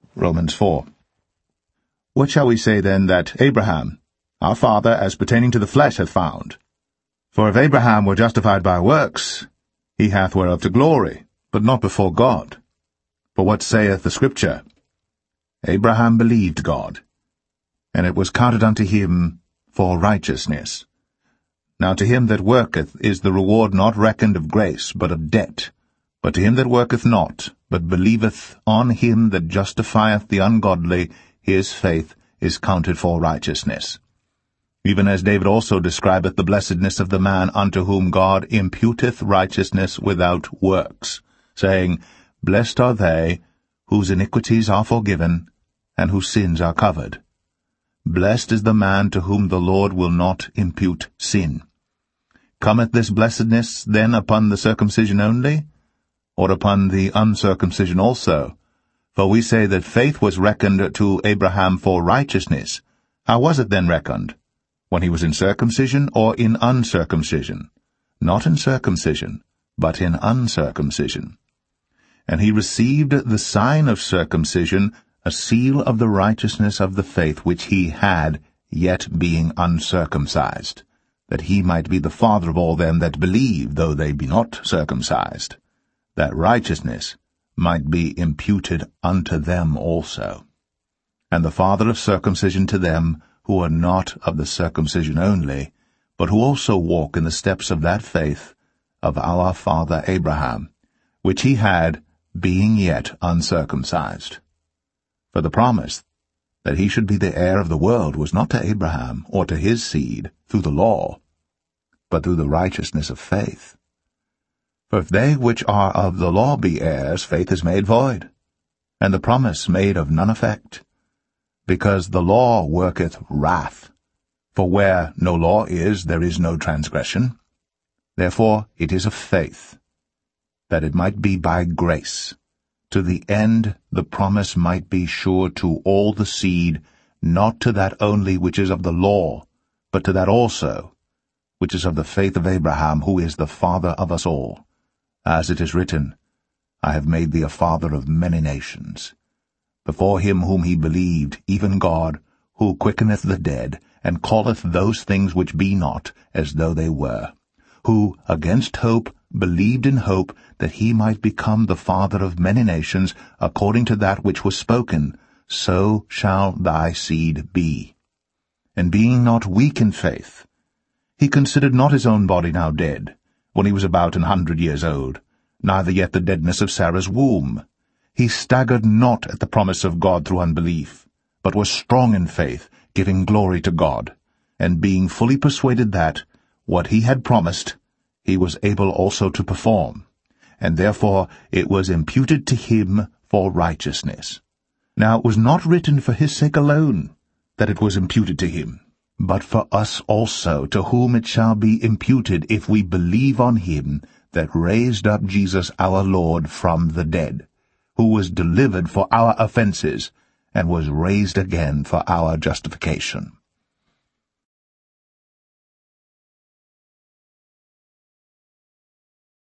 Romans 4. What shall we say then that Abraham, our father, as pertaining to the flesh, hath found? For if Abraham were justified by works, he hath whereof to glory, but not before God. For what saith the Scripture? Abraham believed God, and it was counted unto him for righteousness. Now to him that worketh is the reward not reckoned of grace, but of debt. But to him that worketh not, but believeth on him that justifieth the ungodly, his faith is counted for righteousness. Even as David also describeth the blessedness of the man unto whom God imputeth righteousness without works, saying, Blessed are they whose iniquities are forgiven, and whose sins are covered. Blessed is the man to whom the Lord will not impute sin. Cometh this blessedness then upon the circumcision only, or upon the uncircumcision also? For we say that faith was reckoned to Abraham for righteousness. How was it then reckoned? When he was in circumcision or in uncircumcision? Not in circumcision, but in uncircumcision. And he received the sign of circumcision, a seal of the righteousness of the faith which he had, yet being uncircumcised, that he might be the father of all them that believe, though they be not circumcised, that righteousness might be imputed unto them also, and the father of circumcision to them who are not of the circumcision only, but who also walk in the steps of that faith of our father Abraham, which he had, being yet uncircumcised. For the promise that he should be the heir of the world was not to Abraham or to his seed through the law, but through the righteousness of faith. For if they which are of the law be heirs, faith is made void, and the promise made of none effect, because the law worketh wrath. For where no law is, there is no transgression. Therefore it is of faith, that it might be by grace, to the end the promise might be sure to all the seed, not to that only which is of the law, but to that also which is of the faith of Abraham, who is the father of us all. As it is written, I have made thee a father of many nations. Before him whom he believed, even God, who quickeneth the dead, and calleth those things which be not as though they were, who, against hope, believed in hope, that he might become the father of many nations, according to that which was spoken, so shall thy seed be. And being not weak in faith, he considered not his own body now dead, when he was about 100 years old, neither yet the deadness of Sarah's womb. He staggered not at the promise of God through unbelief, but was strong in faith, giving glory to God, and being fully persuaded that, what he had promised, he was able also to perform, and therefore it was imputed to him for righteousness. Now it was not written for his sake alone that it was imputed to him, but for us also, to whom it shall be imputed if we believe on him that raised up Jesus our Lord from the dead, who was delivered for our offenses, and was raised again for our justification.